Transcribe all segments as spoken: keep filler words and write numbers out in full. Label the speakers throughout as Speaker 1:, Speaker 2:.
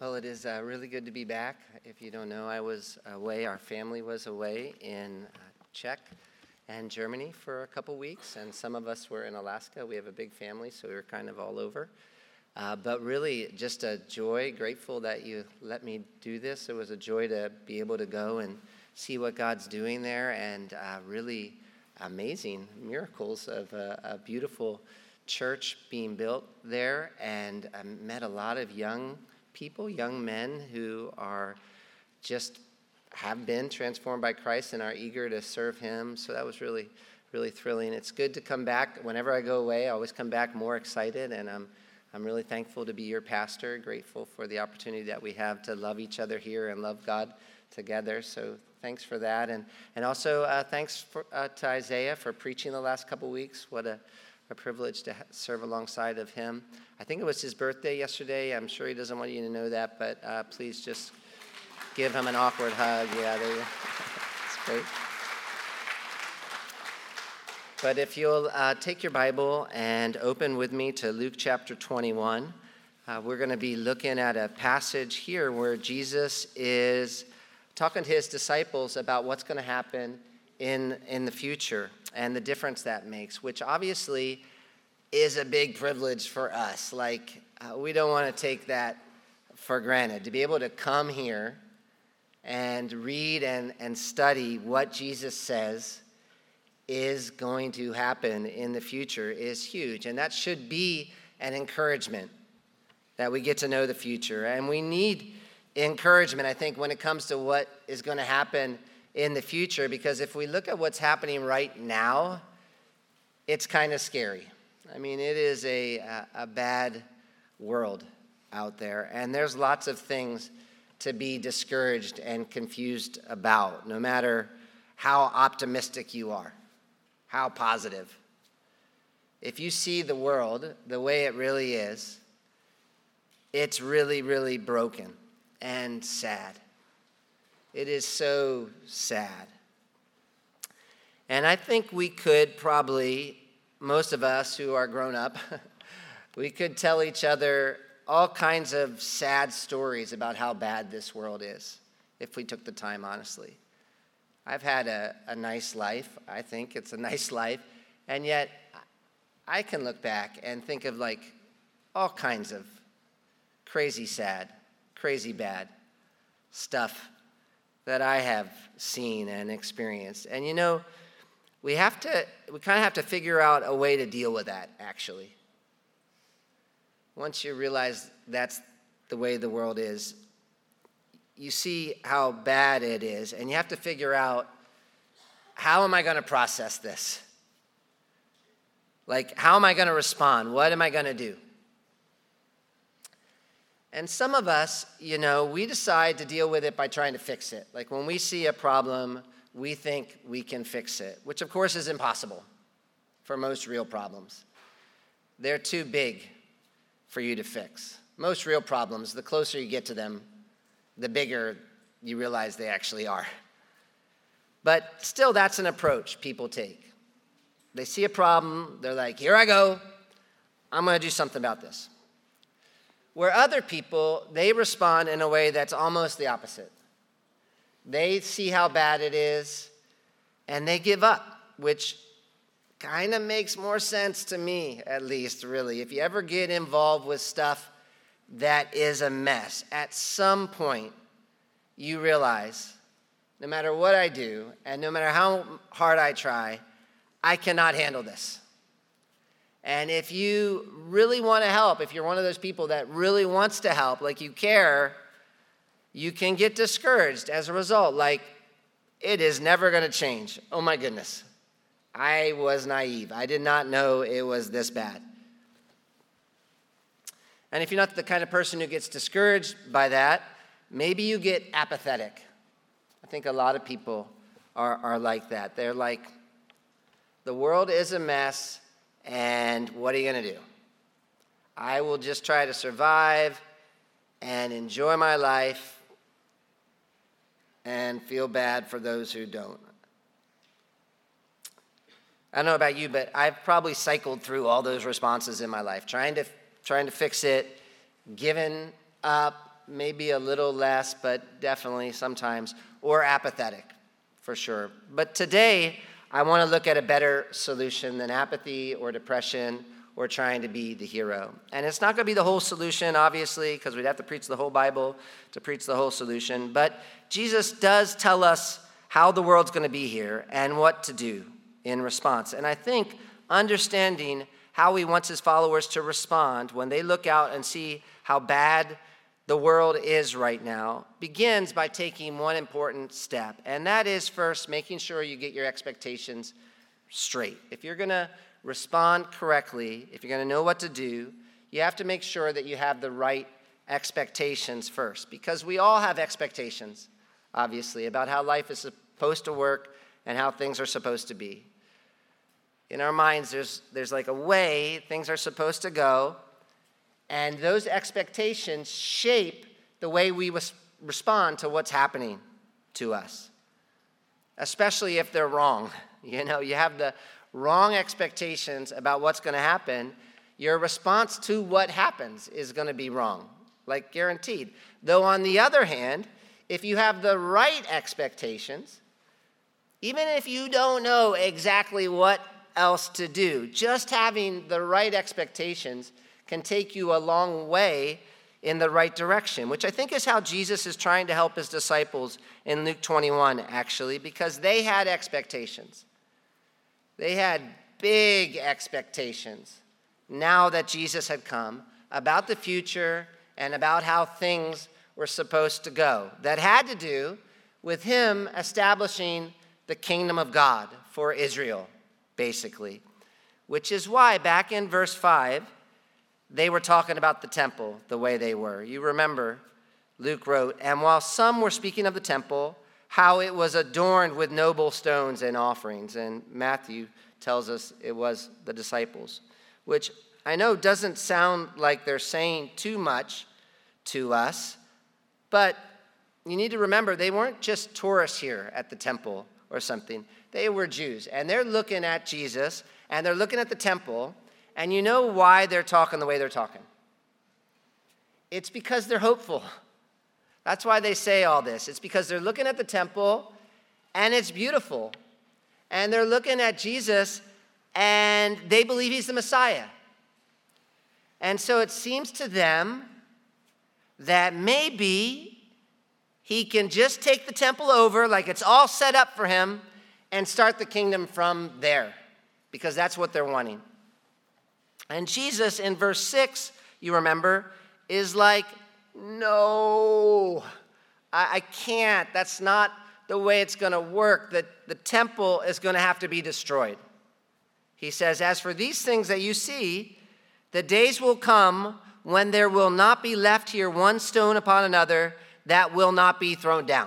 Speaker 1: Well, it is uh, really good to be back. If you don't know, I was away, our family was away in uh, Czech and Germany for a couple weeks, and some of us were in Alaska. We have a big family, so we were kind of all over. Uh, but really, just a joy, grateful that you let me do this. It was a joy to be able to go and see what God's doing there, and uh, really amazing miracles of a, a beautiful church being built there, and I met a lot of young people, young men who are just have been transformed by Christ and are eager to serve him. So that was really, really thrilling. It's good to come back. Whenever I go away, I always come back more excited, and I'm I'm really thankful to be your pastor, grateful for the opportunity that we have to love each other here and love God together. So thanks for that. And and also uh, thanks for, uh, to Isaiah for preaching the last couple weeks. What a A privilege to serve alongside of him. I think it was his birthday yesterday. I'm sure he doesn't want you to know that, but uh, please just give him an awkward hug. Yeah, there you go. It's great. But if you'll uh, take your Bible and open with me to Luke chapter twenty-one, uh, we're going to be looking at a passage here where Jesus is talking to his disciples about what's going to happen in in the future and the difference that makes, which obviously is a big privilege for us. Like, uh, we don't want to take that for granted. To be able to come here and read and, and study what Jesus says is going to happen in the future is huge. And that should be an encouragement that we get to know the future. And we need encouragement, I think, when it comes to what is going to happen in the future, because if we look at what's happening right now, it's kind of scary. I mean, it is a, a, a bad world out there, and there's lots of things to be discouraged and confused about, no matter how optimistic you are, how positive. If you see the world the way it really is, it's really, really broken and sad. It is so sad. And I think we could probably, most of us who are grown up, we could tell each other all kinds of sad stories about how bad this world is, if we took the time, honestly. I've had a, a nice life. I think it's a nice life. And yet, I can look back and think of like all kinds of crazy sad, crazy bad stuff that I have seen and experienced. And you know, we have to, we kind of have to figure out a way to deal with that, actually. Once you realize that's the way the world is, you see how bad it is, and you have to figure out, how am I going to process this? Like, how am I going to respond? What am I going to do? And some of us, you know, we decide to deal with it by trying to fix it. Like when we see a problem, we think we can fix it, which of course is impossible for most real problems. They're too big for you to fix. Most real problems, the closer you get to them, the bigger you realize they actually are. But still, that's an approach people take. They see a problem, they're like, here I go, I'm going to do something about this. Where other people, they respond in a way that's almost the opposite. They see how bad it is, and they give up, which kind of makes more sense to me, at least, really. If you ever get involved with stuff that is a mess, at some point, you realize, no matter what I do, and no matter how hard I try, I cannot handle this. And if you really want to help, if you're one of those people that really wants to help, like you care, you can get discouraged as a result. Like, it is never going to change. Oh my goodness. I was naive. I did not know it was this bad. And if you're not the kind of person who gets discouraged by that, maybe you get apathetic. I think a lot of people are, are like that. They're like, the world is a mess. And what are you going to do? I will just try to survive and enjoy my life and feel bad for those who don't. I don't know about you, but I've probably cycled through all those responses in my life, trying to trying to fix it, given up, maybe a little less, but definitely sometimes, or apathetic, for sure. But today, I want to look at a better solution than apathy or depression or trying to be the hero. And it's not going to be the whole solution, obviously, because we'd have to preach the whole Bible to preach the whole solution. But Jesus does tell us how the world's going to be here and what to do in response. And I think understanding how he wants his followers to respond when they look out and see how bad the world is right now begins by taking one important step. And that is first making sure you get your expectations straight. If you're going to respond correctly, if you're going to know what to do, you have to make sure that you have the right expectations first. Because we all have expectations, obviously, about how life is supposed to work and how things are supposed to be. In our minds, there's, there's like a way things are supposed to go, and those expectations shape the way we res- respond to what's happening to us, especially if they're wrong. You know, you have the wrong expectations about what's going to happen, your response to what happens is going to be wrong, like guaranteed. Though on the other hand, if you have the right expectations, even if you don't know exactly what else to do, just having the right expectations can take you a long way in the right direction, which I think is how Jesus is trying to help his disciples in Luke twenty-one, actually, because they had expectations. They had big expectations now that Jesus had come about the future and about how things were supposed to go. That had to do with him establishing the kingdom of God for Israel, basically. Which is why back in verse five, they were talking about the temple the way they were. You remember, Luke wrote, "And while some were speaking of the temple, how it was adorned with noble stones and offerings." And Matthew tells us it was the disciples, which I know doesn't sound like they're saying too much to us, but you need to remember they weren't just tourists here at the temple or something. They were Jews, and they're looking at Jesus, and they're looking at the temple, and you know why they're talking the way they're talking. It's because they're hopeful. That's why they say all this. It's because they're looking at the temple, and it's beautiful. And they're looking at Jesus, and they believe he's the Messiah. And so it seems to them that maybe he can just take the temple over, like it's all set up for him, and start the kingdom from there, because that's what they're wanting. And Jesus, in verse six, you remember, is like, no, I, I can't. That's not the way it's going to work. The, the temple is going to have to be destroyed. He says, "As for these things that you see, the days will come when there will not be left here one stone upon another that will not be thrown down."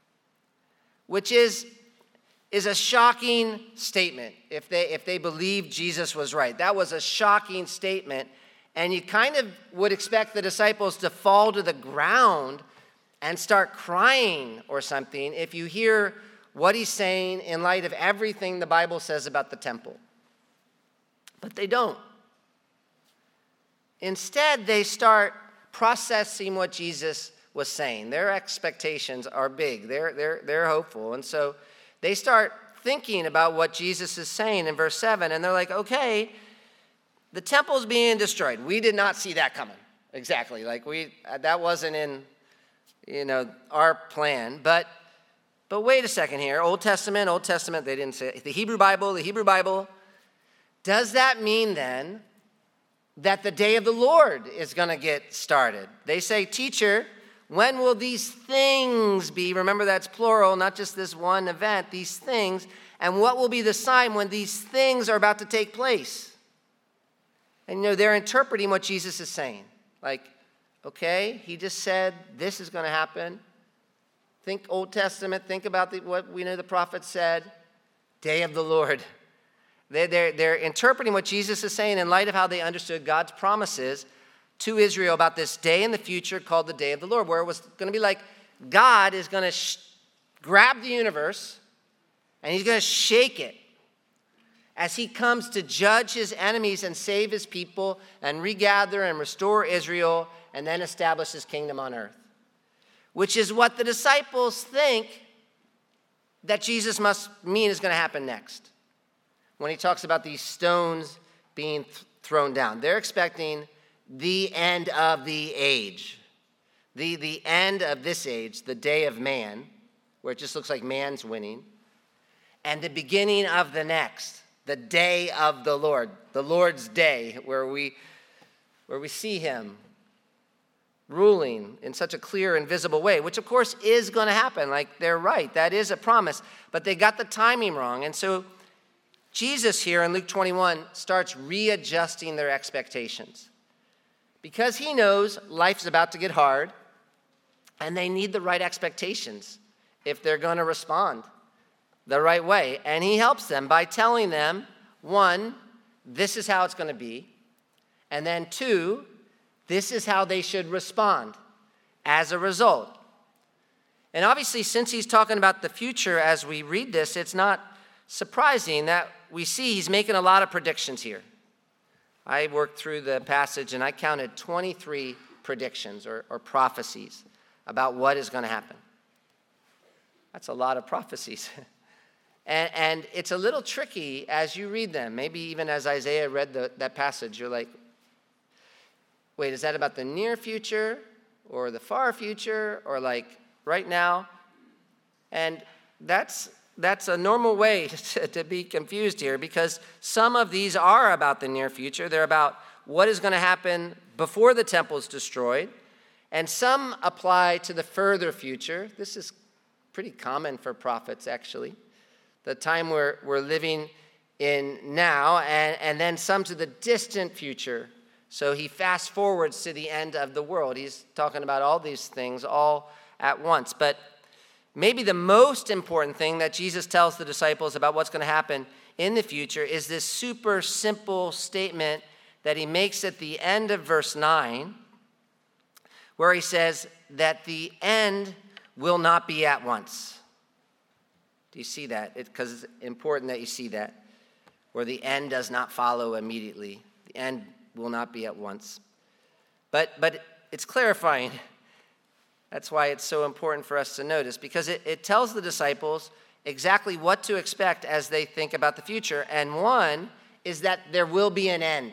Speaker 1: Which is, is a shocking statement if they, if they believe Jesus was right. That was a shocking statement. And you kind of would expect the disciples to fall to the ground and start crying or something if you hear what he's saying in light of everything the Bible says about the temple. But they don't. Instead, they start processing what Jesus was saying. Their expectations are big. They're, they're, they're hopeful. And so they start thinking about what Jesus is saying in verse seven, and they're like, okay, the temple's being destroyed. We did not see that coming. Exactly. Like we, that wasn't in, you know, our plan. But, but wait a second here. Old Testament, Old Testament, they didn't say it. The Hebrew Bible, the Hebrew Bible. Does that mean then that the day of the Lord is going to get started? They say, "Teacher, when will these things be?" Remember, that's plural, not just this one event, these things. "And what will be the sign when these things are about to take place?" And, you know, they're interpreting what Jesus is saying. Like, okay, he just said this is going to happen. Think Old Testament. Think about the, what we know the prophet said. Day of the Lord. They're, they're, they're interpreting what Jesus is saying in light of how they understood God's promises to Israel about this day in the future called the day of the Lord, where it was going to be like God is going to sh- grab the universe and he's going to shake it as he comes to judge his enemies and save his people and regather and restore Israel and then establish his kingdom on earth, which is what the disciples think that Jesus must mean is going to happen next. When he talks about these stones being th- thrown down, they're expecting the end of the age, the, the end of this age, the day of man, where it just looks like man's winning, and the beginning of the next, the day of the Lord, the Lord's day, where we, where we see him ruling in such a clear and visible way, which of course is going to happen. Like, they're right. That is a promise. But they got the timing wrong. And so Jesus here in Luke twenty-one starts readjusting their expectations, because he knows life's about to get hard and they need the right expectations if they're going to respond the right way. And he helps them by telling them, one, this is how it's going to be. And then two, this is how they should respond as a result. And obviously, since he's talking about the future as we read this, it's not surprising that we see he's making a lot of predictions here. I worked through the passage and I counted twenty-three predictions or, or prophecies about what is going to happen. That's a lot of prophecies. and, and it's a little tricky as you read them. Maybe even as Isaiah read the, that passage, you're like, wait, is that about the near future or the far future or like right now? And that's that's a normal way to, to be confused here, because some of these are about the near future. They're about what is going to happen before the temple is destroyed. And some apply to the further future. This is pretty common for prophets, actually. The time we're, we're living in now, and, and then some to the distant future. So he fast forwards to the end of the world. He's talking about all these things all at once. But maybe the most important thing that Jesus tells the disciples about what's going to happen in the future is this super simple statement that he makes at the end of verse nine, where he says that the end will not be at once. Do you see that? Because it, it's important that you see that, where the end does not follow immediately. The end will not be at once. But but it's clarifying. That's why it's so important for us to notice, because it, it tells the disciples exactly what to expect as they think about the future. And one is that there will be an end.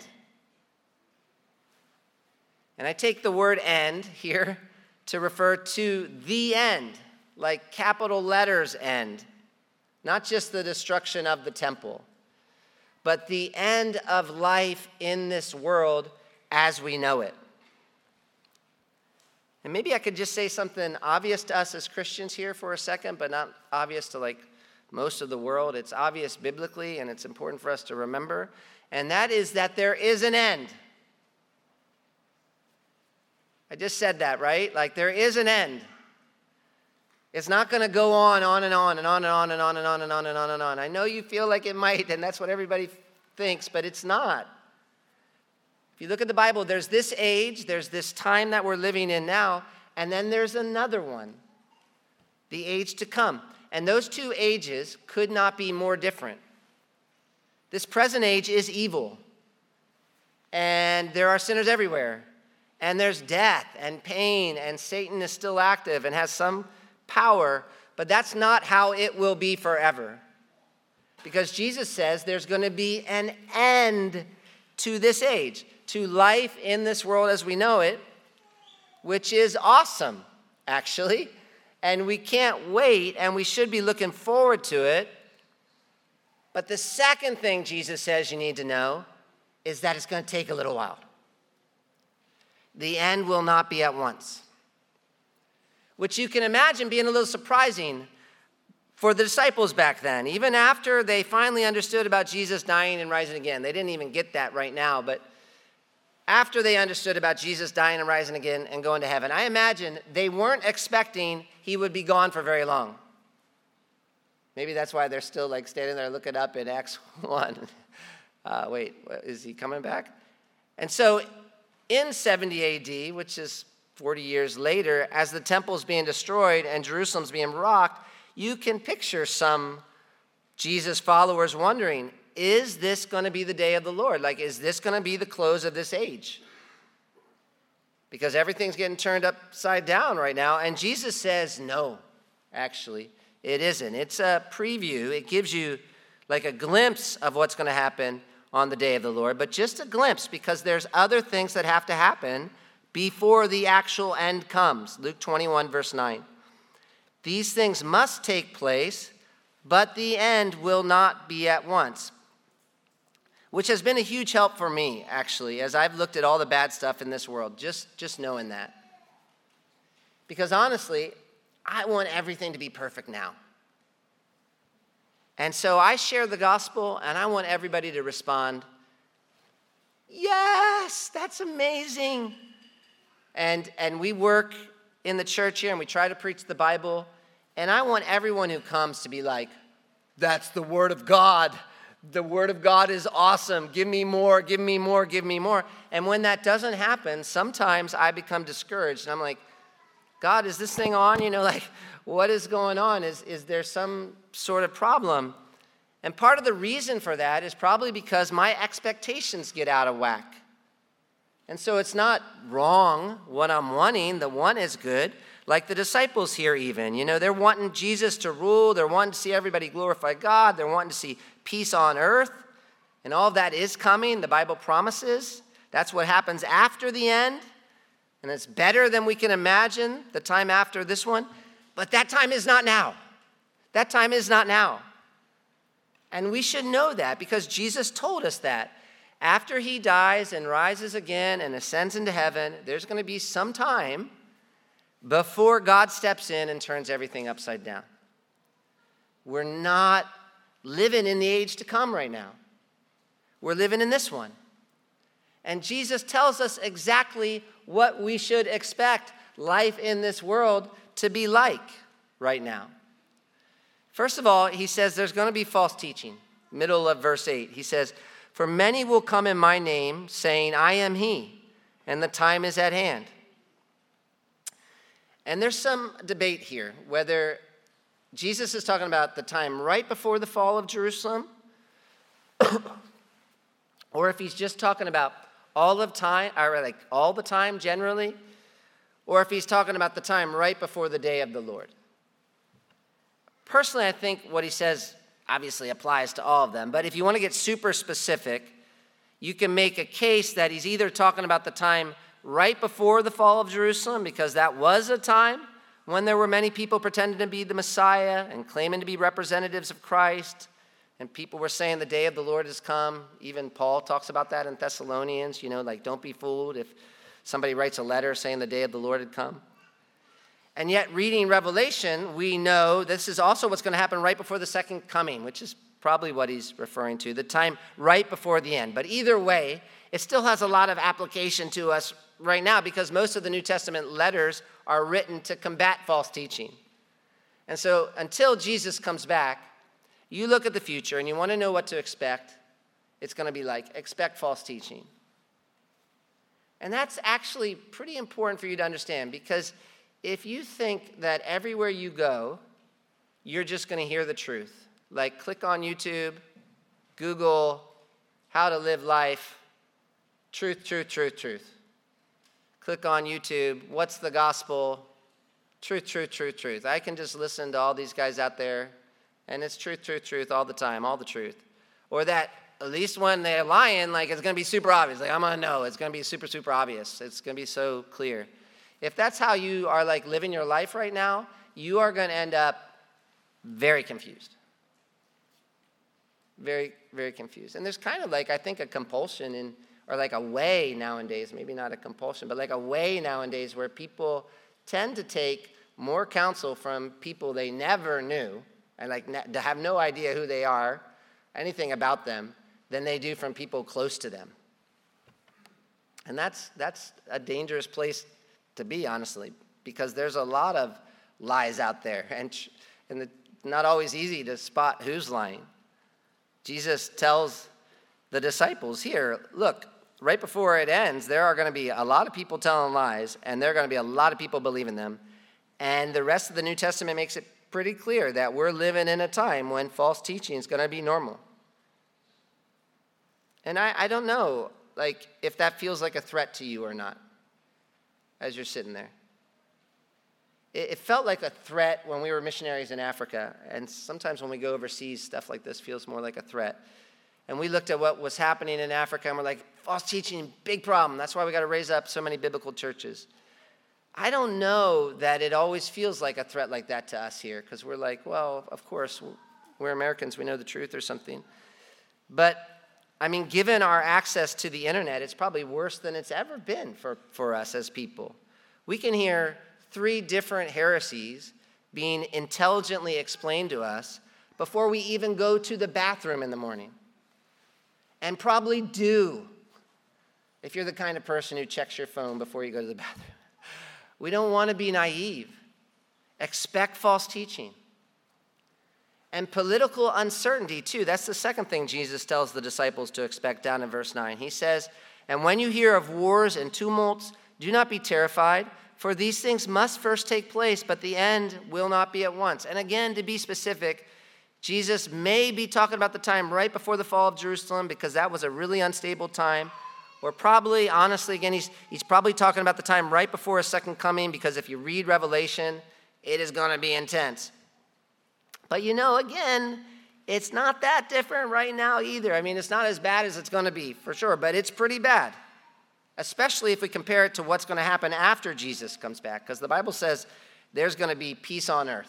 Speaker 1: And I take the word end here to refer to the end, like capital letters end, not just the destruction of the temple, but the end of life in this world as we know it. And maybe I could just say something obvious to us as Christians here for a second, but not obvious to like most of the world. It's obvious biblically, and it's important for us to remember. And that is that there is an end. I just said that, right? Like, there is an end. It's not going to go on, on and on and on and on and on and on and on and on and on. I know you feel like it might, and that's what everybody thinks, but it's not. If you look at the Bible, there's this age, there's this time that we're living in now, and then there's another one, the age to come. And those two ages could not be more different. This present age is evil, and there are sinners everywhere, and there's death and pain, and Satan is still active and has some power, but that's not how it will be forever. Because Jesus says there's going to be an end to this age, to life in this world as we know it, which is awesome, actually. And we can't wait, and we should be looking forward to it. But the second thing Jesus says you need to know is that it's going to take a little while. The end will not be at once, which you can imagine being a little surprising for the disciples back then. Even after they finally understood about Jesus dying and rising again. They didn't even get that right now, but after they understood about Jesus dying and rising again and going to heaven, I imagine they weren't expecting he would be gone for very long. Maybe that's why they're still like standing there looking up in Acts one. Uh, wait, is he coming back? And so in seventy A D, which is forty years later, as the temple's being destroyed and Jerusalem's being rocked, you can picture some Jesus followers wondering, is this going to be the day of the Lord? Like, is this going to be the close of this age? because everything's getting turned upside down right now. And Jesus says, no, actually, it isn't. It's a preview. It gives you like a glimpse of what's going to happen on the day of the Lord, but just a glimpse, because there's other things that have to happen before the actual end comes. Luke twenty-one, verse nine. These things must take place, but the end will not be at once. Which has been a huge help for me, actually, as I've looked at all the bad stuff in this world, just, just knowing that. Because honestly, I want everything to be perfect now. And so I share the gospel, and I want everybody to respond, yes, that's amazing. And, and we work in the church here, and we try to preach the Bible, and I want everyone who comes to be like, that's the word of God. The word of God is awesome. Give me more, give me more, give me more. And when that doesn't happen, sometimes I become discouraged, and I'm like, God, is this thing on? You know, like, what is going on? Is, is there some sort of problem? And part of the reason for that is probably because my expectations get out of whack. And so it's not wrong what I'm wanting. The one is good. Like the disciples here even. You know, they're wanting Jesus to rule. They're wanting to see everybody glorify God. They're wanting to see peace on earth. And all of that is coming. The Bible promises. That's what happens after the end. And it's better than we can imagine, the time after this one. But that time is not now. That time is not now. And we should know that because Jesus told us that. After he dies and rises again and ascends into heaven, there's going to be some time before God steps in and turns everything upside down. We're not living in the age to come right now. We're living in this one. And Jesus tells us exactly what we should expect life in this world to be like right now. First of all, he says there's going to be false teaching. Middle of verse eight, he says, for many will come in my name, saying, I am he, and the time is at hand. And there's some debate here, whether Jesus is talking about the time right before the fall of Jerusalem, or if he's just talking about all of time, or like all the time generally, or if he's talking about the time right before the day of the Lord. Personally, I think what he says obviously applies to all of them, but if you want to get super specific, you can make a case that he's either talking about the time right before the fall of Jerusalem, because that was a time when there were many people pretending to be the Messiah and claiming to be representatives of Christ, and people were saying the day of the Lord has come. Even Paul talks about that in Thessalonians, you know, like don't be fooled if somebody writes a letter saying the day of the Lord had come. And yet, reading Revelation, we know this is also what's going to happen right before the second coming, which is probably what he's referring to, the time right before the end. But either way, it still has a lot of application to us right now because most of the New Testament letters are written to combat false teaching. And so until Jesus comes back, you look at the future and you want to know what to expect, it's going to be like, expect false teaching. And that's actually pretty important for you to understand, because if you think that everywhere you go, you're just going to hear the truth, like click on YouTube, Google how to live life, truth, truth, truth, truth. Click on YouTube, what's the gospel? Truth, truth, truth, truth. I can just listen to all these guys out there, and it's truth, truth, truth all the time, all the truth. Or that at least when they're lying, like it's going to be super obvious. Like I'm going to know. It's going to be super, super obvious. It's going to be so clear. If that's how you are like living your life right now, you are going to end up very confused. Very, very confused. And there's kind of like, I think, a compulsion in, or like a way nowadays, maybe not a compulsion, but like a way nowadays where people tend to take more counsel from people they never knew and like ne- to have no idea who they are, anything about them, than they do from people close to them. And that's that's a dangerous place to be, honestly, because there's a lot of lies out there, and and it's not always easy to spot who's lying. Jesus tells the disciples here, look, right before it ends, there are going to be a lot of people telling lies, and there are going to be a lot of people believing them. And the rest of the New Testament makes it pretty clear that we're living in a time when false teaching is going to be normal. And I, I don't know, like, if that feels like a threat to you or not. as you're sitting there? It, it felt like a threat when we were missionaries in Africa, and sometimes when we go overseas, stuff like this feels more like a threat. And we looked at what was happening in Africa, and we're like, false teaching, big problem. That's why we got to raise up so many biblical churches. I don't know that it always feels like a threat like that to us here, because we're like, well, of course, we're Americans, we know the truth or something. But, I mean, given our access to the internet, it's probably worse than it's ever been for, for us as people. We can hear three different heresies being intelligently explained to us before we even go to the bathroom in the morning. And probably do, if you're the kind of person who checks your phone before you go to the bathroom. We don't want to be naive. Expect false teaching. And political uncertainty, too. That's the second thing Jesus tells the disciples to expect down in verse nine. He says, "And when you hear of wars and tumults, do not be terrified, for these things must first take place, but the end will not be at once." And again, to be specific, Jesus may be talking about the time right before the fall of Jerusalem, because that was a really unstable time. Or probably, honestly, again, he's, he's probably talking about the time right before his second coming, because if you read Revelation, it is going to be intense. But you know, again, it's not that different right now either. I mean, it's not as bad as it's going to be, for sure, but it's pretty bad. Especially if we compare it to what's going to happen after Jesus comes back, because the Bible says there's going to be peace on earth.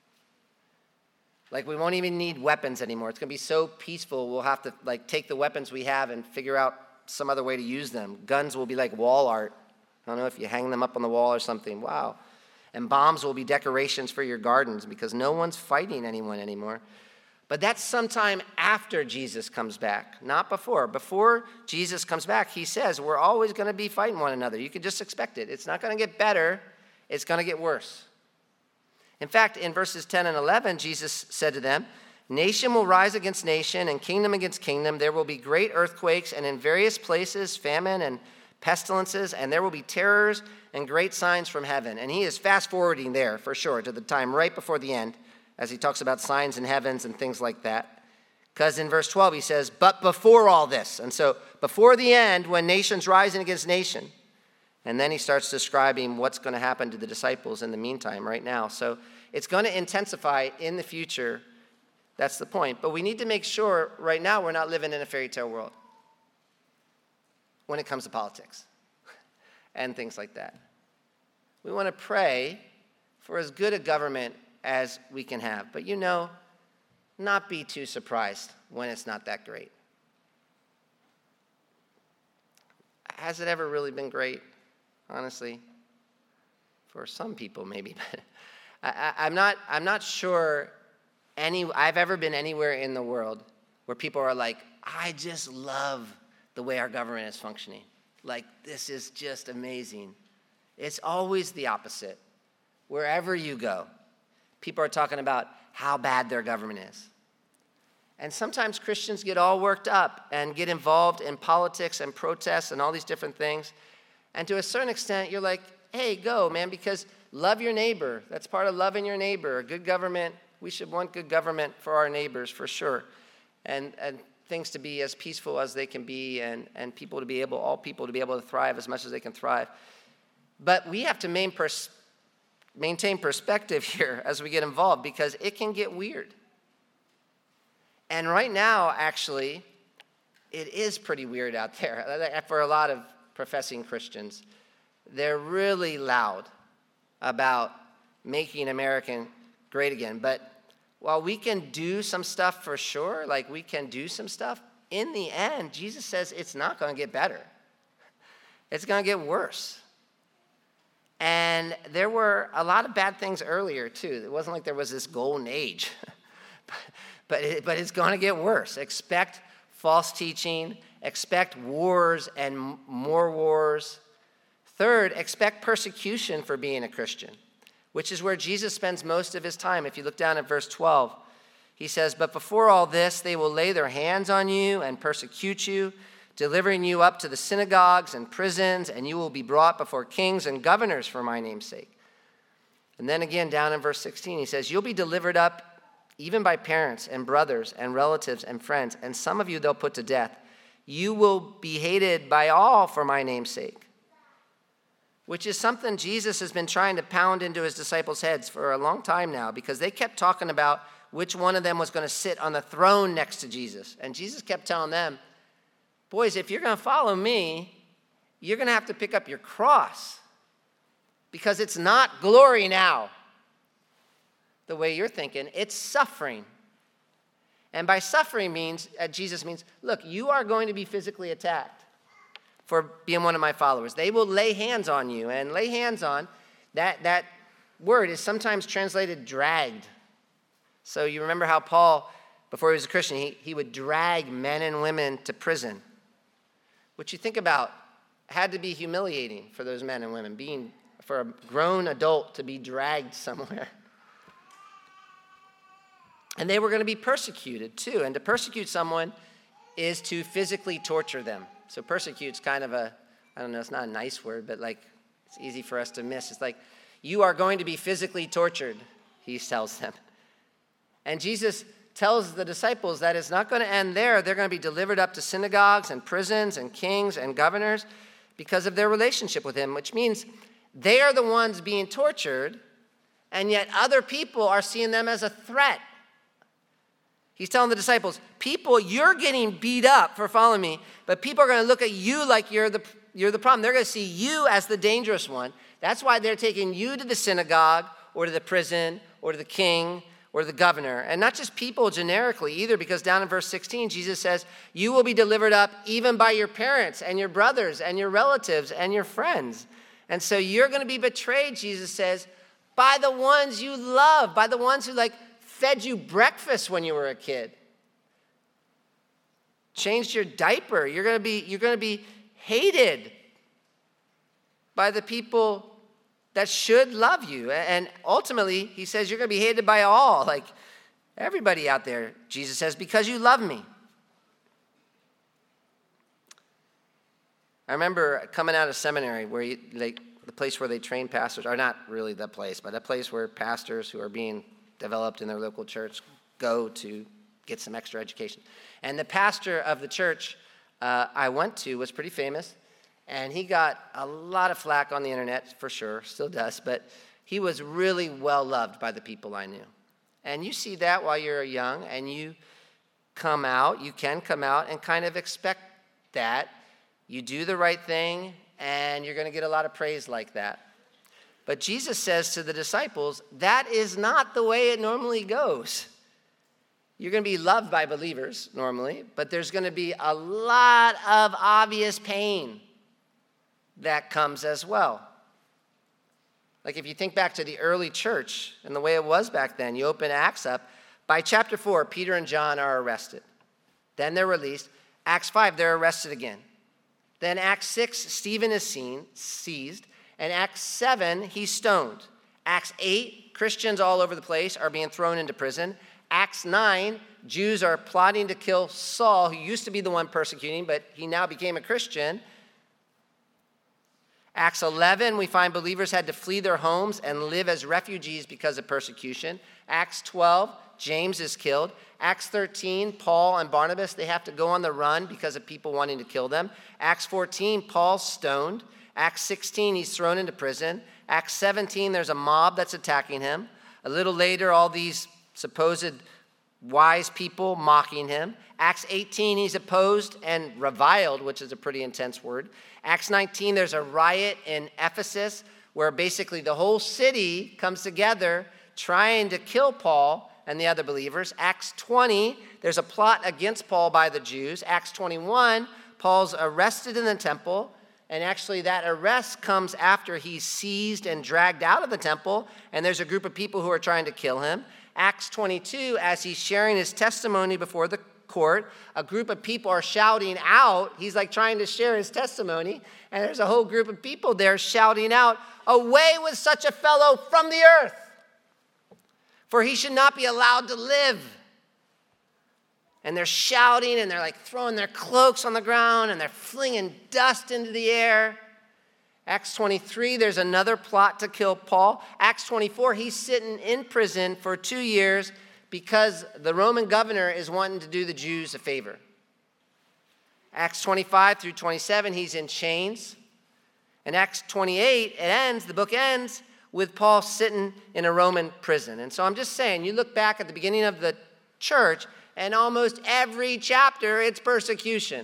Speaker 1: Like, we won't even need weapons anymore. It's going to be so peaceful, we'll have to, like, take the weapons we have and figure out some other way to use them. Guns will be like wall art. I don't know if you hang them up on the wall or something. Wow. And bombs will be decorations for your gardens, because no one's fighting anyone anymore. But that's sometime after Jesus comes back, not before. Before Jesus comes back, he says we're always going to be fighting one another. You can just expect it. It's not going to get better. It's going to get worse. In fact, in verses ten and eleven, Jesus said to them, "Nation will rise against nation and kingdom against kingdom. There will be great earthquakes, and in various places famine and pestilences, and there will be terrors and great signs from heaven." And he is fast forwarding there, for sure, to the time right before the end, as he talks about signs in heavens and things like that. Because in verse twelve he says, "But before all this," and so before the end, when nation's rising against nation. And then he starts describing what's going to happen to the disciples in the meantime right now. So it's going to intensify in the future. That's the point. But we need to make sure right now we're not living in a fairy tale world when it comes to politics and things like that. We want to pray for as good a government as we can have. But you know, not be too surprised when it's not that great. Has it ever really been great? Honestly, for some people maybe, but I, I, I'm not. I'm not sure any. I've ever been anywhere in the world where people are like, "I just love the way our government is functioning. Like, this is just amazing." It's always the opposite. Wherever you go, people are talking about how bad their government is. And sometimes Christians get all worked up and get involved in politics and protests and all these different things. And to a certain extent, you're like, hey, go, man, because love your neighbor. That's part of loving your neighbor. A good government, we should want good government for our neighbors, for sure. And and things to be as peaceful as they can be, and, and people to be able, all people to be able to thrive as much as they can thrive. But we have to main pers- maintain perspective here as we get involved, because it can get weird. And right now, actually, it is pretty weird out there for a lot of professing Christians. They're really loud about making America great again. But while we can do some stuff for sure, like we can do some stuff, in the end, Jesus says it's not going to get better. It's going to get worse. And there were a lot of bad things earlier, too. It wasn't like there was this golden age. but, it, but it's going to get worse. Expect false teaching. Expect wars and m- more wars. Third, expect persecution for being a Christian, which is where Jesus spends most of his time. If you look down at verse twelve, he says, "But before all this, they will lay their hands on you and persecute you, delivering you up to the synagogues and prisons, and you will be brought before kings and governors for my name's sake." And then again, down in verse sixteen, he says, "You'll be delivered up even by parents and brothers and relatives and friends, and some of you they'll put to death. You will be hated by all for my name's sake." which is something Jesus has been trying to pound into his disciples' heads for a long time now, because they kept talking about which one of them was going to sit on the throne next to Jesus. And Jesus kept telling them, boys, if you're going to follow me, you're going to have to pick up your cross, because it's not glory now, the way you're thinking. It's suffering. And by suffering means, uh, Jesus means, look, you are going to be physically attacked for being one of my followers. They will lay hands on you. And lay hands on, that, that word is sometimes translated dragged. So you remember how Paul, before he was a Christian, he, he would drag men and women to prison. What you think about had to be humiliating for those men and women, being for a grown adult to be dragged somewhere. And they were going to be persecuted too. And to persecute someone is to physically torture them. So persecute's kind of a, I don't know, it's not a nice word, but like it's easy for us to miss. It's like, you are going to be physically tortured, he tells them. And Jesus tells the disciples that it's not going to end there. They're going to be delivered up to synagogues and prisons and kings and governors because of their relationship with him, which means they are the ones being tortured, and yet other people are seeing them as a threat. He's telling the disciples, people, you're getting beat up for following me, but people are going to look at you like you're the, you're the problem. They're going to see you as the dangerous one. That's why they're taking you to the synagogue or to the prison or to the king or the governor. And not just people generically either, because down in verse sixteen, Jesus says, you will be delivered up even by your parents and your brothers and your relatives and your friends. And so you're going to be betrayed, Jesus says, by the ones you love, by the ones who like fed you breakfast when you were a kid, changed your diaper. You're going to be, you're going to be hated by the people that should love you. And ultimately, he says, you're going to be hated by all, like everybody out there, Jesus says, because you love me. I remember coming out of seminary where you, like, the place where they train pastors, or not really the place, but a place where pastors who are being developed in their local church go to get some extra education. And the pastor of the church uh, I went to was pretty famous, and he got a lot of flack on the internet, for sure, still does, but he was really well loved by the people I knew. And you see that while you're young, and you come out, you can come out and kind of expect that. You do the right thing, and you're going to get a lot of praise like that. But Jesus says to the disciples, that is not the way it normally goes. You're going to be loved by believers normally, but there's going to be a lot of obvious pain that comes as well. Like if you think back to the early church and the way it was back then, you open Acts up. By chapter four, Peter and John are arrested. Then they're released. Acts five, they're arrested again. Then Acts six, Stephen is seen, seized. And Acts seven, he's stoned. Acts eight, Christians all over the place are being thrown into prison. Acts nine, Jews are plotting to kill Saul, who used to be the one persecuting, but he now became a Christian. Acts eleven, we find believers had to flee their homes and live as refugees because of persecution. Acts twelve, James is killed. Acts thirteen, Paul and Barnabas, they have to go on the run because of people wanting to kill them. Acts fourteen, Paul's stoned. Acts sixteen, he's thrown into prison. Acts seventeen, there's a mob that's attacking him. A little later, all these supposed wise people mocking him. Acts eighteen, he's opposed and reviled, which is a pretty intense word. Acts nineteen, there's a riot in Ephesus where basically the whole city comes together trying to kill Paul and the other believers. Acts twenty, there's a plot against Paul by the Jews. Acts twenty-one, Paul's arrested in the temple. And actually that arrest comes after he's seized and dragged out of the temple, and there's a group of people who are trying to kill him. Acts twenty-two, as he's sharing his testimony before the court, a group of people are shouting out. He's like trying to share his testimony, and there's a whole group of people there shouting out, "Away with such a fellow from the earth, for he should not be allowed to live." And they're shouting, and they're like throwing their cloaks on the ground, and they're flinging dust into the air. Acts twenty-three, there's another plot to kill Paul. Acts twenty-four, he's sitting in prison for two years because the Roman governor is wanting to do the Jews a favor. Acts twenty-five through twenty-seven, he's in chains. In Acts twenty-eight, it ends, the book ends with Paul sitting in a Roman prison. And so I'm just saying, you look back at the beginning of the church, and almost every chapter, it's persecution.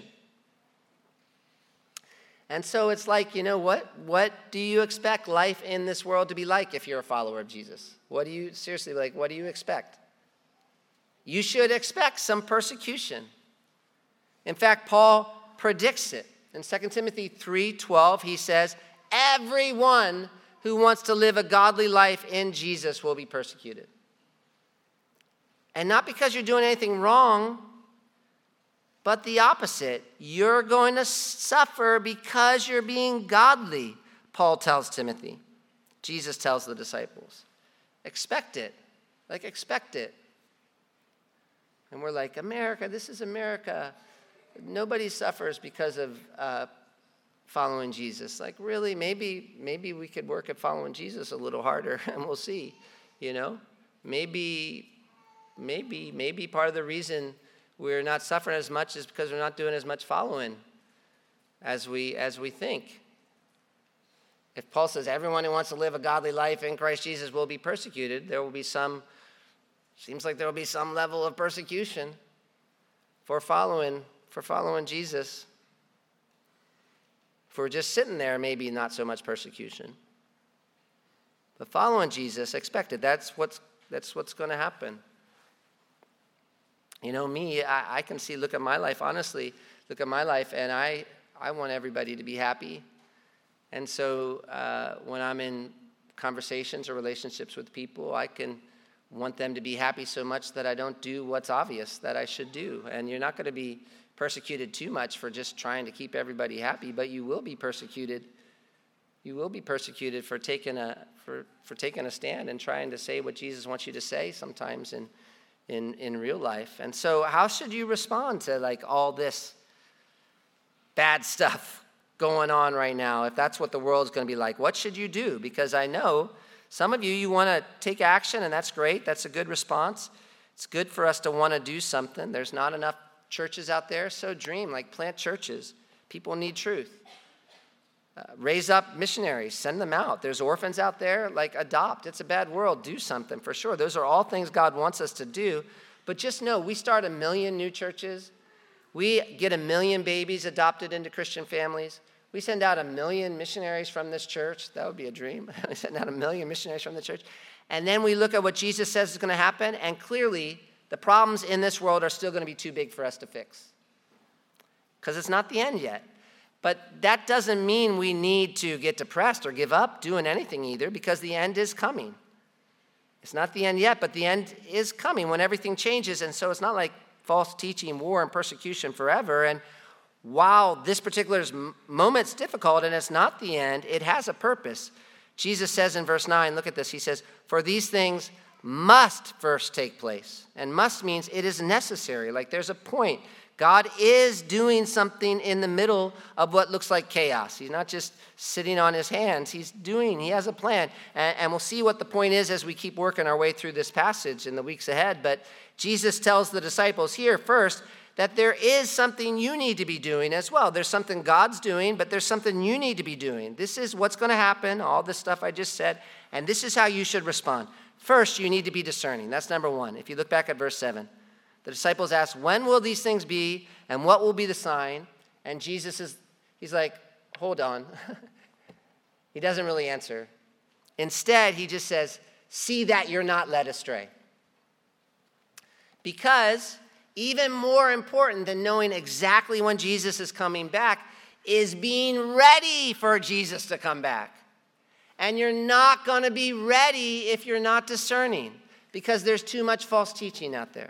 Speaker 1: And so it's like, you know what? What do you expect life in this world to be like if you're a follower of Jesus? What do you, seriously, like, what do you expect? You should expect some persecution. In fact, Paul predicts it. In Second Timothy three twelve, he says, everyone who wants to live a godly life in Jesus will be persecuted. And not because you're doing anything wrong, but the opposite. You're going to suffer because you're being godly, Paul tells Timothy. Jesus tells the disciples. Expect it. Like, expect it. And we're like, America, this is America. Nobody suffers because of uh, following Jesus. Like, really, maybe, maybe we could work at following Jesus a little harder, and we'll see, you know? Maybe, maybe, maybe part of the reason we're not suffering as much is because we're not doing as much following as we as we think. If Paul says everyone who wants to live a godly life in Christ Jesus will be persecuted, there will be some, seems like there will be some level of persecution for following, for following Jesus. If we're just sitting there, maybe not so much persecution. But following Jesus, expected. That's what's that's what's going to happen. You know, me, I, I can see, look at my life, honestly, look at my life, and I, I want everybody to be happy. And so uh, when I'm in conversations or relationships with people, I can want them to be happy so much that I don't do what's obvious that I should do. And you're not going to be persecuted too much for just trying to keep everybody happy, but you will be persecuted. You will be persecuted for taking a for, for taking a stand and trying to say what Jesus wants you to say sometimes in in in real life. And so how should you respond to like all this bad stuff going on right now? If that's what the world's going to be like, what should you do? Because I know some of you, you want to take action, and that's great. That's a good response. It's good for us to want to do something. There's not enough churches out there, so dream, like plant churches. People need truth. Uh, raise up missionaries, send them out. There's orphans out there, like adopt. It's a bad world. Do something for sure. Those are all things God wants us to do. But just know, we start a million new churches. We get a million babies adopted into Christian families. We send out a million missionaries from this church. That would be a dream. We send out a million missionaries from the church. And then we look at what Jesus says is going to happen, and clearly the problems in this world are still going to be too big for us to fix. Because it's not the end yet. But that doesn't mean we need to get depressed or give up doing anything either, because the end is coming. It's not the end yet, but the end is coming when everything changes. And so it's not like false teaching, war, and persecution forever. And while this particular moment's difficult and it's not the end, it has a purpose. Jesus says in verse nine, look at this. He says, for these things must first take place. And must means it is necessary. Like there's a point. God is doing something in the middle of what looks like chaos. He's not just sitting on his hands. He's doing, he has a plan. And, and we'll see what the point is as we keep working our way through this passage in the weeks ahead. But Jesus tells the disciples here first that there is something you need to be doing as well. There's something God's doing, but there's something you need to be doing. This is what's going to happen, all this stuff I just said, and this is how you should respond. First, you need to be discerning. That's number one. If you look back at verse seven. The disciples ask, when will these things be, and what will be the sign? And Jesus is, he's like, hold on. He doesn't really answer. Instead, he just says, see that you're not led astray. Because even more important than knowing exactly when Jesus is coming back is being ready for Jesus to come back. And you're not going to be ready if you're not discerning, because there's too much false teaching out there.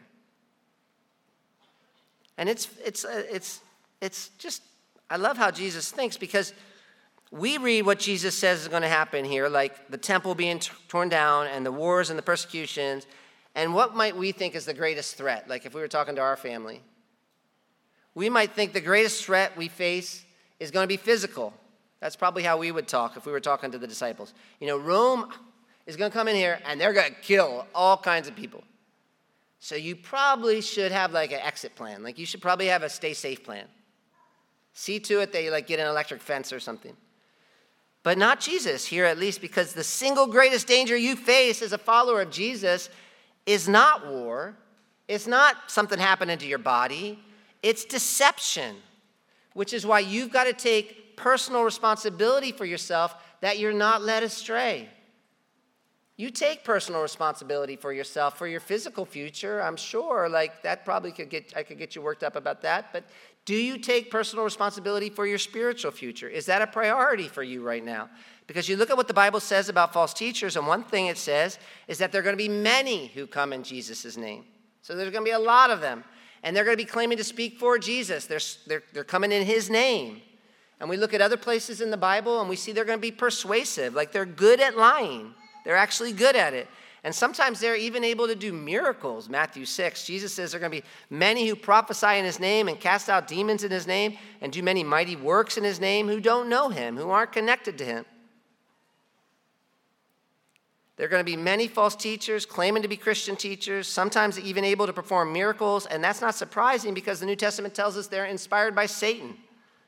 Speaker 1: And it's it's it's it's just, I love how Jesus thinks, because we read what Jesus says is going to happen here, like the temple being t- torn down and the wars and the persecutions. And what might we think is the greatest threat? Like if we were talking to our family, we might think the greatest threat we face is going to be physical. That's probably how we would talk if we were talking to the disciples. You know, Rome is going to come in here and they're going to kill all kinds of people. So you probably should have like an exit plan. Like you should probably have a stay safe plan. See to it that you like get an electric fence or something. but not Jesus here, at least, because the single greatest danger you face as a follower of Jesus is not war. It's not something happening to your body. It's deception, which is why you've got to take personal responsibility for yourself that you're not led astray. You take personal responsibility for yourself, for your physical future, I'm sure. Like, that probably could get, I could get you worked up about that. But do you take personal responsibility for your spiritual future? Is that a priority for you right now? Because you look at what the Bible says about false teachers, and one thing it says is that there are going to be many who come in Jesus' name. So there's going to be a lot of them. And they're going to be claiming to speak for Jesus. They're, they're, they're coming in his name. And we look at other places in the Bible, and we see they're going to be persuasive. Like, they're good at lying. They're actually good at it. And sometimes they're even able to do miracles. Matthew six, Jesus says there are going to be many who prophesy in his name and cast out demons in his name and do many mighty works in his name who don't know him, who aren't connected to him. There are going to be many false teachers claiming to be Christian teachers, sometimes even able to perform miracles. And that's not surprising because the New Testament tells us they're inspired by Satan.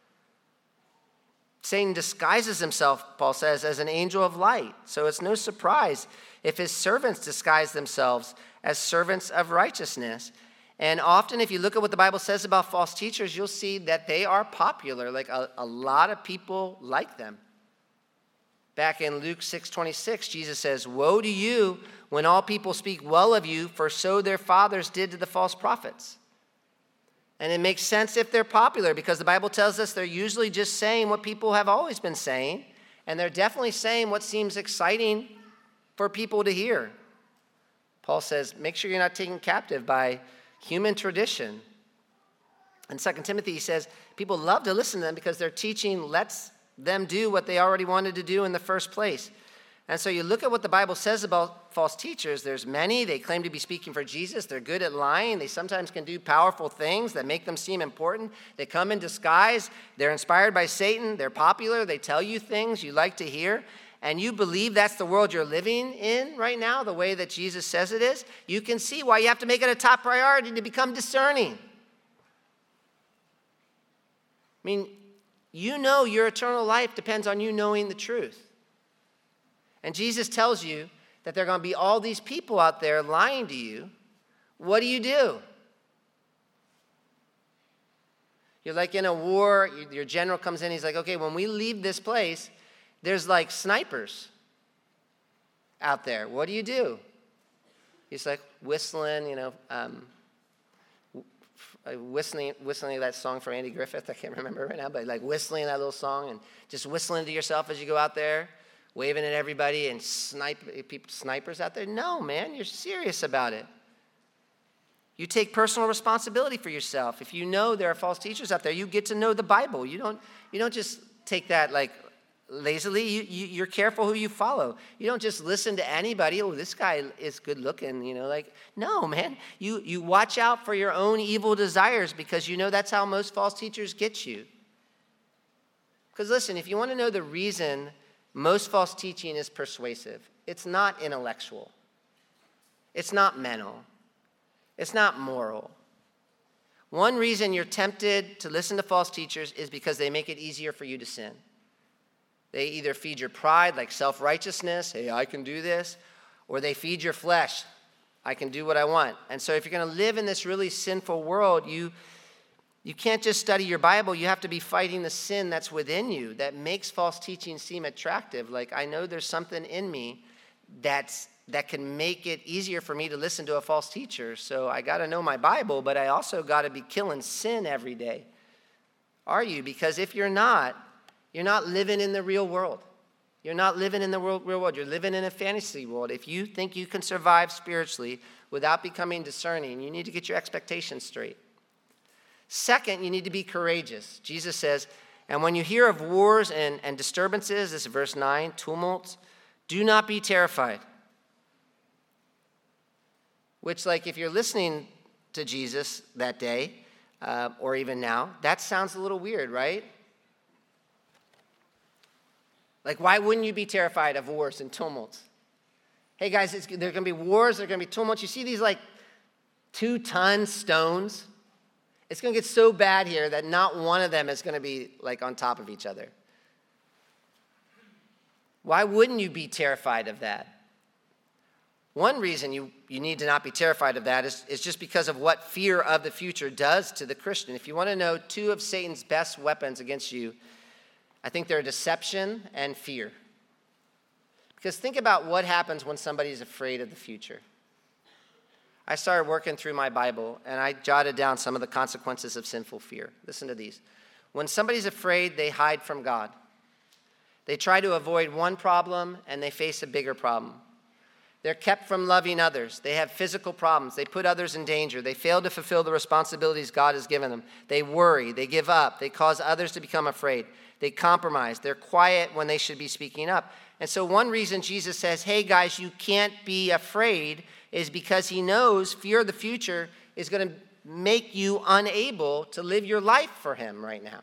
Speaker 1: Satan disguises himself, Paul says, as an angel of light. So it's no surprise if his servants disguise themselves as servants of righteousness. And often, if you look at what the Bible says about false teachers, you'll see that they are popular. Like, a, a lot of people like them. Back in Luke six twenty-six, Jesus says, "Woe to you when all people speak well of you, for so their fathers did to the false prophets." And it makes sense if they're popular, because the Bible tells us they're usually just saying what people have always been saying, and they're definitely saying what seems exciting for people to hear. Paul says, make sure you're not taken captive by human tradition. In Second Timothy, he says, people love to listen to them because their teaching lets them do what they already wanted to do in the first place. And so you look at what the Bible says about false teachers. There's many. They claim to be speaking for Jesus. They're good at lying. They sometimes can do powerful things that make them seem important. They come in disguise. They're inspired by Satan. They're popular. They tell you things you like to hear. And you believe that's the world you're living in right now, the way that Jesus says it is. You can see why you have to make it a top priority to become discerning. I mean, you know your eternal life depends on you knowing the truth. And Jesus tells you that there are going to be all these people out there lying to you. What do you do? You're like in a war. Your general comes in. He's like, okay, when we leave this place, there's like snipers out there. What do you do? He's like whistling, you know, um, whistling, whistling that song from Andy Griffith. I can't remember right now, but like whistling that little song and just whistling to yourself as you go out there. Waving at everybody and snipe people, snipers out there. No, man, you're serious about it. You take personal responsibility for yourself. If you know there are false teachers out there, you get to know the Bible. You don't, you don't just take that like lazily. You, you, you're careful who you follow. You don't just listen to anybody. Oh, this guy is good looking, you know, like, no, man. You, you watch out for your own evil desires because you know that's how most false teachers get you. Because listen, if you want to know the reason most false teaching is persuasive, it's not intellectual. It's not mental. It's not moral. One reason you're tempted to listen to false teachers is because they make it easier for you to sin. They either feed your pride, like self-righteousness, hey, I can do this, or they feed your flesh, I can do what I want. And so if you're going to live in this really sinful world, you You can't just study your Bible. You have to be fighting the sin that's within you that makes false teaching seem attractive. Like, I know there's something in me that's, that can make it easier for me to listen to a false teacher. So I got to know my Bible, but I also got to be killing sin every day. Are you? Because if you're not, you're not living in the real world. You're not living in the real world. You're living in a fantasy world. If you think you can survive spiritually without becoming discerning, you need to get your expectations straight. Second, you need to be courageous. Jesus says, and when you hear of wars and, and disturbances, this is verse nine, tumults, do not be terrified. Which, like, if you're listening to Jesus that day, uh, or even now, that sounds a little weird, right? Like, why wouldn't you be terrified of wars and tumults? Hey, guys, it's, there are going to be wars, there are going to be tumults. You see these, like, two-ton stones? It's going to get so bad here that not one of them is going to be like on top of each other. Why wouldn't you be terrified of that? One reason you, you need to not be terrified of that is, is just because of what fear of the future does to the Christian. If you want to know two of Satan's best weapons against you, I think they're deception and fear. Because think about what happens when somebody's afraid of the future. I started working through my Bible, and I jotted down some of the consequences of sinful fear. Listen to these. When somebody's afraid, they hide from God. They try to avoid one problem, and they face a bigger problem. They're kept from loving others. They have physical problems. They put others in danger. They fail to fulfill the responsibilities God has given them. They worry. They give up. They cause others to become afraid. They compromise. They're quiet when they should be speaking up. And so one reason Jesus says, hey, guys, you can't be afraid is because he knows fear of the future is going to make you unable to live your life for him right now.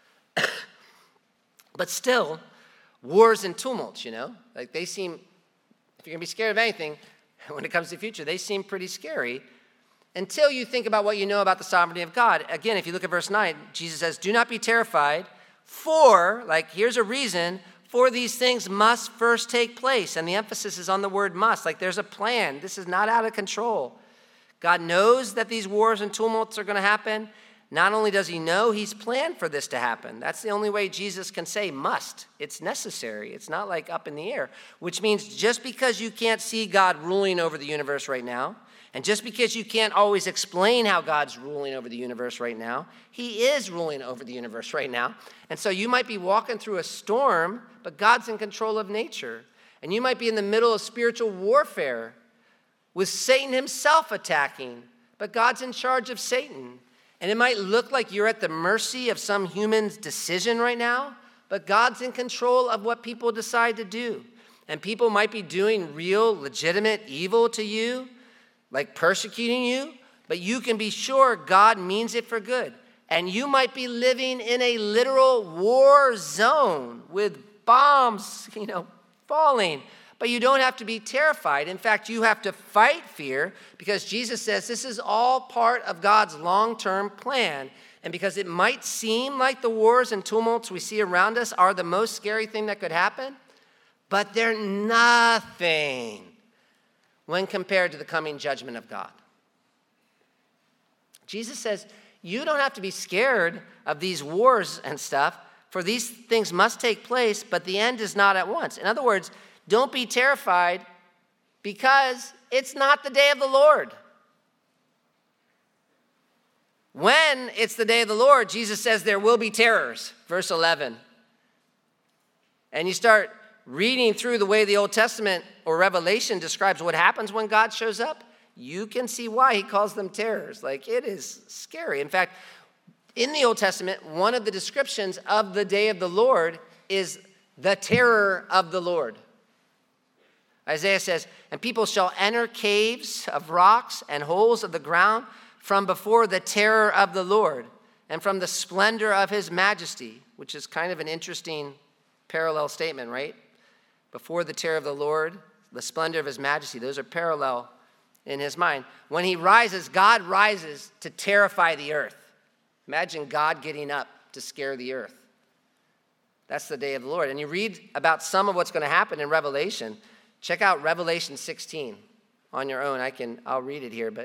Speaker 1: But still, wars and tumults, you know, like they seem, if you're going to be scared of anything, when it comes to the future, they seem pretty scary until you think about what you know about the sovereignty of God. Again, if you look at verse nine, Jesus says, do not be terrified, for, like, here's a reason, for these things must first take place. And the emphasis is on the word must, like there's a plan. This is not out of control. God knows that these wars and tumults are going to happen. Not only does he know, he's planned for this to happen. That's the only way Jesus can say must. It's necessary. It's not like up in the air, which means just because you can't see God ruling over the universe right now, and just because you can't always explain how God's ruling over the universe right now, he is ruling over the universe right now. And so you might be walking through a storm, but God's in control of nature. And you might be in the middle of spiritual warfare with Satan himself attacking, but God's in charge of Satan. And it might look like you're at the mercy of some human's decision right now, but God's in control of what people decide to do. And people might be doing real, legitimate evil to you, like persecuting you, but you can be sure God means it for good. And you might be living in a literal war zone with bombs, you know, falling. But you don't have to be terrified. In fact, you have to fight fear because Jesus says this is all part of God's long-term plan. And because it might seem like the wars and tumults we see around us are the most scary thing that could happen, but they're nothing when compared to the coming judgment of God. Jesus says you don't have to be scared of these wars and stuff, for these things must take place, but the end is not at once. In other words, don't be terrified because it's not the day of the Lord. When it's the day of the Lord, Jesus says there will be terrors, verse eleven. And you start reading through the way the Old Testament or Revelation describes what happens when God shows up, you can see why he calls them terrors. Like, it is scary. In fact, in the Old Testament, one of the descriptions of the day of the Lord is the terror of the Lord. Isaiah says, and people shall enter caves of rocks and holes of the ground from before the terror of the Lord and from the splendor of his majesty, which is kind of an interesting parallel statement, right? Before the terror of the Lord, the splendor of his majesty. Those are parallel in his mind. When he rises, God rises to terrify the earth. Imagine God getting up to scare the earth. That's the day of the Lord. And you read about some of what's going to happen in Revelation. Check out Revelation sixteen on your own. I can, I'll read it here, but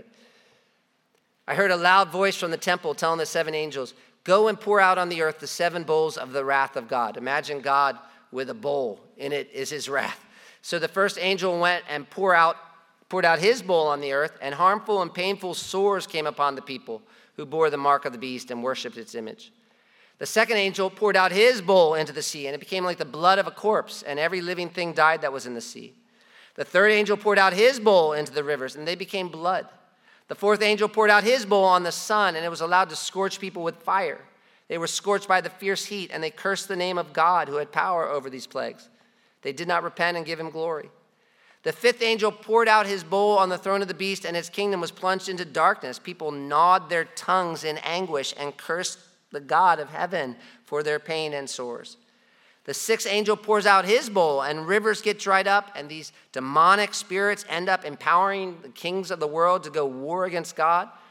Speaker 1: I heard a loud voice from the temple telling the seven angels, go and pour out on the earth the seven bowls of the wrath of God. Imagine God with a bowl. In it is his wrath. So the first angel went and poured out, poured out his bowl on the earth, and harmful and painful sores came upon the people who bore the mark of the beast and worshipped its image. The second angel poured out his bowl into the sea, and it became like the blood of a corpse, and every living thing died that was in the sea. The third angel poured out his bowl into the rivers, and they became blood. The fourth angel poured out his bowl on the sun, and it was allowed to scorch people with fire. They were scorched by the fierce heat, and they cursed the name of God who had power over these plagues. They did not repent and give him glory. The fifth angel poured out his bowl on the throne of the beast, and his kingdom was plunged into darkness. People gnawed their tongues in anguish and cursed the God of heaven for their pain and sores. The sixth angel pours out his bowl, and rivers get dried up, and these demonic spirits end up empowering the kings of the world to go war against God.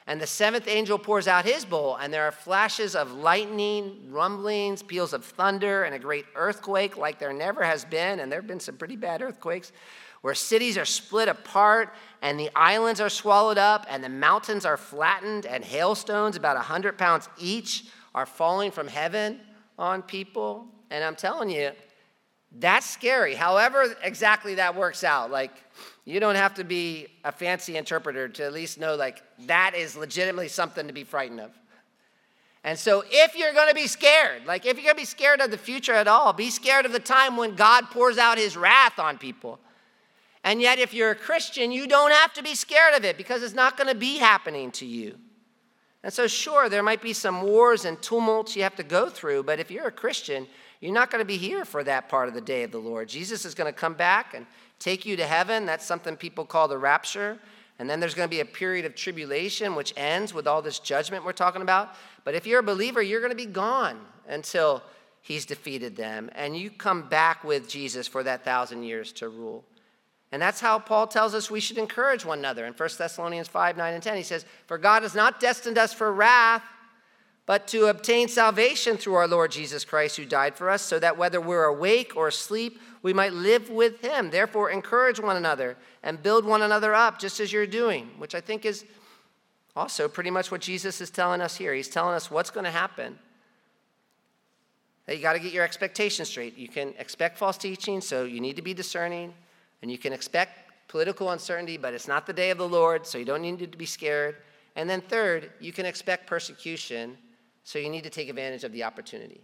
Speaker 1: And the seventh angel pours out his bowl, and there are flashes of lightning, rumblings, peals of thunder, and a great earthquake like there never has been. And there have been some pretty bad earthquakes, where cities are split apart, and the islands are swallowed up, and the mountains are flattened, and hailstones, about one hundred pounds each, are falling from heaven on people. And I'm telling you, that's scary. However exactly that works out, like, you don't have to be a fancy interpreter to at least know, like, that is legitimately something to be frightened of. And so if you're going to be scared, like if you're going to be scared of the future at all, be scared of the time when God pours out his wrath on people. And yet if you're a Christian, you don't have to be scared of it because it's not going to be happening to you. And so sure, there might be some wars and tumults you have to go through, but if you're a Christian, you're not going to be here for that part of the day of the Lord. Jesus is going to come back and take you to heaven. That's something people call the rapture. And then there's going to be a period of tribulation, which ends with all this judgment we're talking about. But if you're a believer, you're going to be gone until he's defeated them. And you come back with Jesus for that thousand years to rule. And that's how Paul tells us we should encourage one another. In First Thessalonians five, nine, and ten, he says, "For God has not destined us for wrath, but to obtain salvation through our Lord Jesus Christ, who died for us, so that whether we're awake or asleep, we might live with him. Therefore, encourage one another and build one another up, just as you're doing," which I think is also pretty much what Jesus is telling us here. He's telling us what's going to happen. That you got to get your expectations straight. You can expect false teaching, so you need to be discerning. And you can expect political uncertainty, but it's not the day of the Lord, so you don't need to be scared. And then third, you can expect persecution, so you need to take advantage of the opportunity.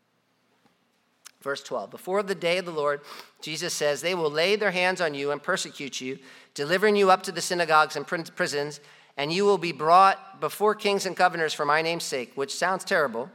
Speaker 1: Verse twelve, "Before the day of the Lord," Jesus says, "they will lay their hands on you and persecute you, delivering you up to the synagogues and prisons, and you will be brought before kings and governors for my name's sake," which sounds terrible,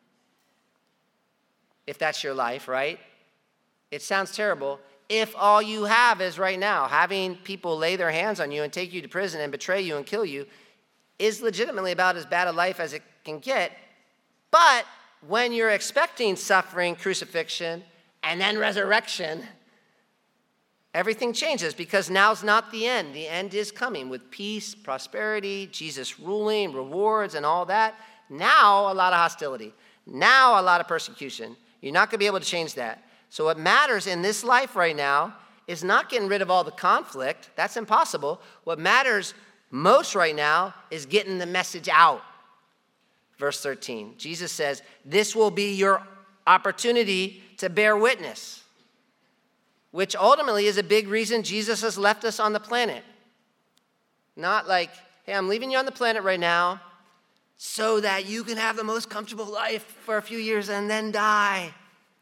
Speaker 1: if that's your life, right? It sounds terrible if all you have is right now, having people lay their hands on you and take you to prison and betray you and kill you is legitimately about as bad a life as it can get. But when you're expecting suffering, crucifixion, and then resurrection, everything changes because now's not the end. The end is coming with peace, prosperity, Jesus ruling, rewards, and all that. Now, a lot of hostility. Now, a lot of persecution. You're not going to be able to change that. So what matters in this life right now is not getting rid of all the conflict. That's impossible. What matters most right now is getting the message out. Verse thirteen, Jesus says, "This will be your opportunity to bear witness," which ultimately is a big reason Jesus has left us on the planet. Not like, hey, I'm leaving you on the planet right now so that you can have the most comfortable life for a few years and then die.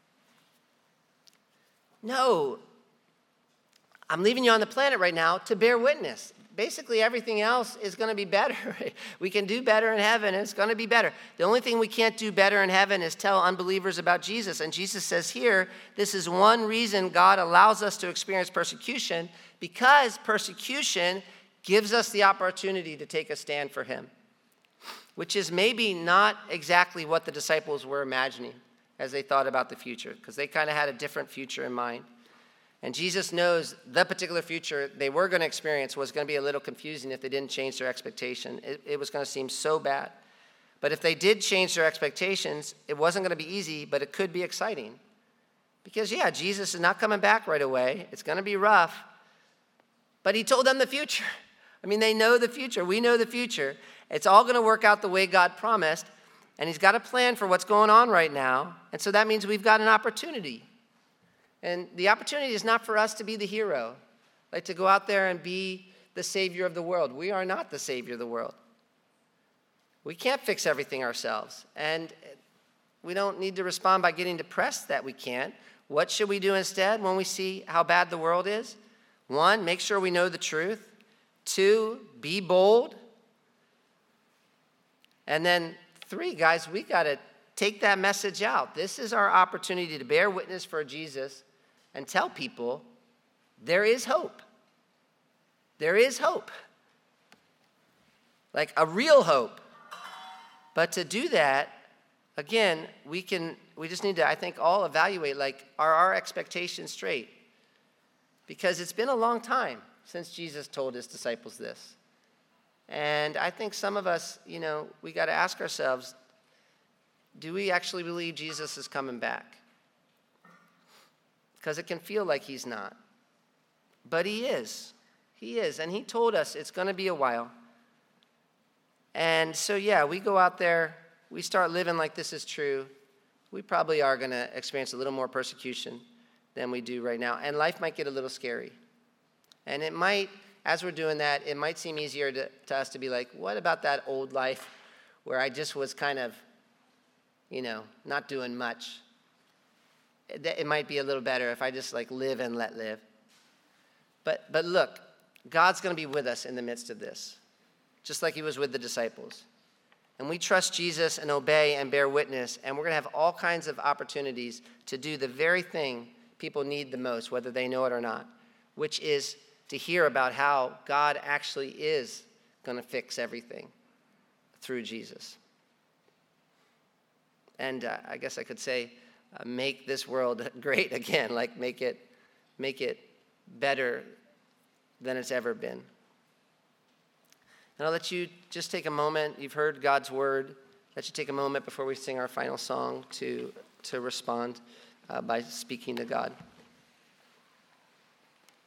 Speaker 1: No, I'm leaving you on the planet right now to bear witness. Basically, everything else is going to be better. We can do better in heaven, and it's going to be better. The only thing we can't do better in heaven is tell unbelievers about Jesus. And Jesus says here, this is one reason God allows us to experience persecution, because persecution gives us the opportunity to take a stand for him, which is maybe not exactly what the disciples were imagining as they thought about the future, because they kind of had a different future in mind. And Jesus knows the particular future they were going to experience was going to be a little confusing if they didn't change their expectation. It, it was going to seem so bad. But if they did change their expectations, it wasn't going to be easy, but it could be exciting. Because, yeah, Jesus is not coming back right away. It's going to be rough. But he told them the future. I mean, they know the future. We know the future. It's all going to work out the way God promised. And he's got a plan for what's going on right now. And so that means we've got an opportunity. And the opportunity is not for us to be the hero, like to go out there and be the savior of the world. We are not the savior of the world. We can't fix everything ourselves. And we don't need to respond by getting depressed that we can't. What should we do instead when we see how bad the world is? One, make sure we know the truth. Two, be bold. And then three, guys, we got to take that message out. This is our opportunity to bear witness for Jesus and tell people there is hope. There is hope. Like a real hope. But to do that, again, we can, we just need to, I think, all evaluate, like, are our expectations straight? Because it's been a long time since Jesus told his disciples this. And I think some of us, you know, we got to ask ourselves, do we actually believe Jesus is coming back? Because it can feel like he's not. But he is. He is. And he told us it's going to be a while. And so, yeah, we go out there, we start living like this is true. We probably are going to experience a little more persecution than we do right now. And life might get a little scary. And it might, as we're doing that, it might seem easier to, to us to be like, what about that old life where I just was kind of, you know, not doing much? It, it might be a little better if I just like live and let live. But, but look, God's going to be with us in the midst of this, just like he was with the disciples. And we trust Jesus and obey and bear witness, and we're going to have all kinds of opportunities to do the very thing people need the most, whether they know it or not, which is to hear about how God actually is going to fix everything through Jesus. And uh, I guess I could say, uh, make this world great again, like make it, make it better than it's ever been. And I'll let you just take a moment. You've heard God's word. Let you take a moment before we sing our final song to, to respond uh, by speaking to God.